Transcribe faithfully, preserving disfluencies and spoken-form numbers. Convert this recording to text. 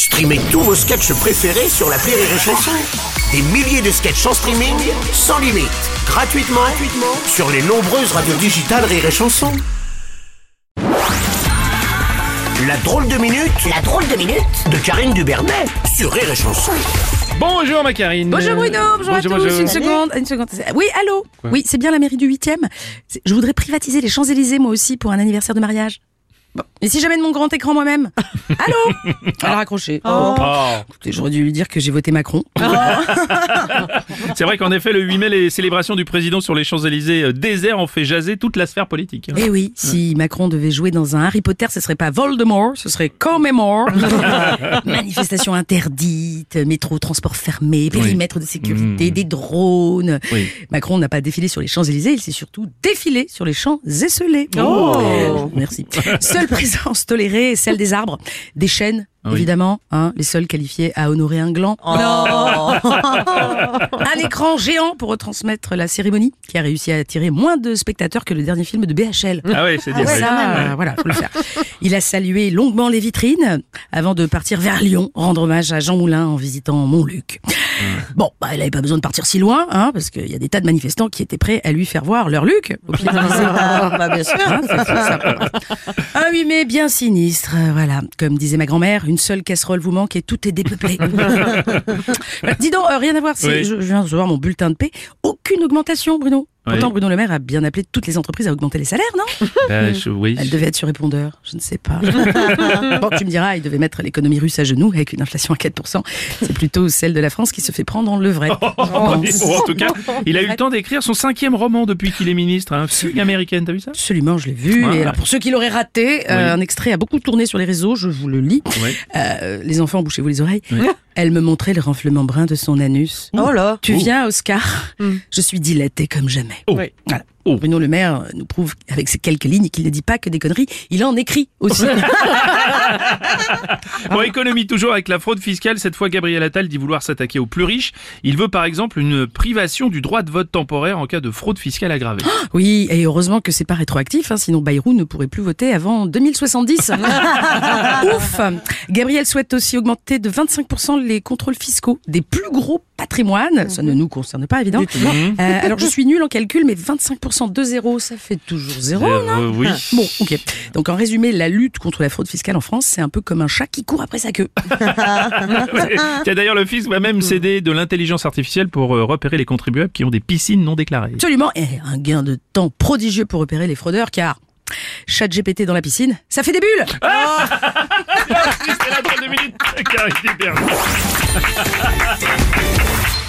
Streamez tous vos sketchs préférés sur l'appli Rire et Chanson. Des milliers de sketchs en streaming, sans limite, gratuitement, gratuitement sur les nombreuses radios digitales Rire et Chanson. La drôle de minute, la drôle de minute de Karine Dubernet sur Rire et Chanson. Bonjour ma Karine. Bonjour Bruno, bonjour, bonjour à tous. Bonjour. Une seconde, une seconde. Oui, allô. Quoi? Oui, c'est bien la mairie du huitième. Je voudrais privatiser les Champs-Élysées moi aussi pour un anniversaire de mariage. Bon. Et si j'amène mon grand écran moi-même? Allô? Elle a raccroché. Oh. Oh. Écoutez, j'aurais dû lui dire que j'ai voté Macron. Oh. C'est vrai qu'en effet, le huit mai, les célébrations du président sur les Champs-Élysées euh, déserts ont fait jaser toute la sphère politique. Eh oui, si Macron devait jouer dans un Harry Potter, ce serait pas Voldemort, ce serait Comemore. Manifestation interdite, métro, transport fermé, périmètre oui. de sécurité, mmh. des drones. Oui. Macron n'a pas défilé sur les Champs-Élysées, il s'est surtout défilé sur les champs esselés. Oh. Oh. Merci. Seule présence tolérée, celle des arbres, des chênes, oui. évidemment, hein, les seuls qualifiés à honorer un gland. Oh. Non. Un écran géant pour retransmettre la cérémonie, qui a réussi à attirer moins de spectateurs que le dernier film de B H L. Ah oui, c'est dire. Ah ouais, ça, euh, voilà, faut le faire. Il a salué longuement les vitrines avant de partir vers Lyon, rendre hommage à Jean Moulin en visitant Montluc. Mmh. Bon, bah, il avait pas besoin de partir si loin, hein, parce qu'il y a des tas de manifestants qui étaient prêts à lui faire voir leur Luc. Au pied de ah, bah, bien sûr. Hein, ça, ça, un huit mai bien sinistre, voilà. Comme disait ma grand-mère, une seule casserole vous manque et tout est dépeuplé. Bah, dis donc, euh, rien à voir, oui. je, je viens de recevoir mon bulletin de paie. Aucune augmentation, Bruno. Pourtant, oui. Bruno Le Maire a bien appelé toutes les entreprises à augmenter les salaires, non? euh, je, oui. Elle devait être sur répondeur, je ne sais pas. Bon, tu me diras, il devait mettre l'économie russe à genoux avec une inflation à quatre pour cent. C'est plutôt celle de la France qui se fait prendre en levrette. Oh, oh, en tout cas, il a eu le temps d'écrire son cinquième roman depuis qu'il est ministre. Hein. Fugue américaine, t'as vu ça? Absolument, je l'ai vu. Ah, et alors, pour ceux qui l'auraient raté, oui. euh, un extrait a beaucoup tourné sur les réseaux, je vous le lis. Oui. Euh, les enfants, bouchez-vous les oreilles. Oui. Elle me montrait le renflement brun de son anus. Oh là. Tu viens, Oscar? Mm. Je suis dilatée comme jamais. Oh. Oui. Voilà. Oh. Bruno Le Maire nous prouve avec ces quelques lignes qu'il ne dit pas que des conneries, il en écrit aussi. Bon, économie toujours avec la fraude fiscale. Cette fois, Gabriel Attal dit vouloir s'attaquer aux plus riches. Il veut par exemple une privation du droit de vote temporaire en cas de fraude fiscale aggravée. Oui, et heureusement que c'est pas rétroactif, hein, sinon Bayrou ne pourrait plus voter avant deux mille soixante-dix. Ouf. Gabriel souhaite aussi augmenter de vingt-cinq pour cent les contrôles fiscaux des plus gros patrimoines. Ça ne nous concerne pas, évidemment. Euh, alors, je suis nulle en calcul, mais vingt-cinq pour cent de zéro, ça fait toujours zéro, euh, non? Oui. Bon, ok. Donc, en résumé, la lutte contre la fraude fiscale en France, c'est un peu comme un chat qui court après sa queue. Tiens, d'ailleurs, le fisc va même céder de l'intelligence artificielle pour euh, repérer les contribuables qui ont des piscines non déclarées. Absolument. Et un gain de temps prodigieux pour repérer les fraudeurs, car ChatGPT dans la piscine, ça fait des bulles. Ah oh. C'est la drôle de minute, Karine Dubernet.